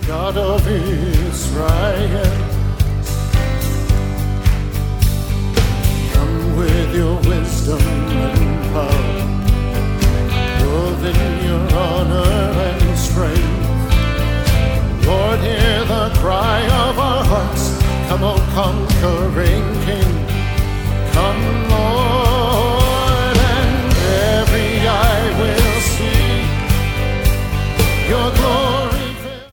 God of Israel. Come with your wisdom and power, clothed in your honor and strength. Lord, hear the cry of our hearts. Come, O conquering King. Come,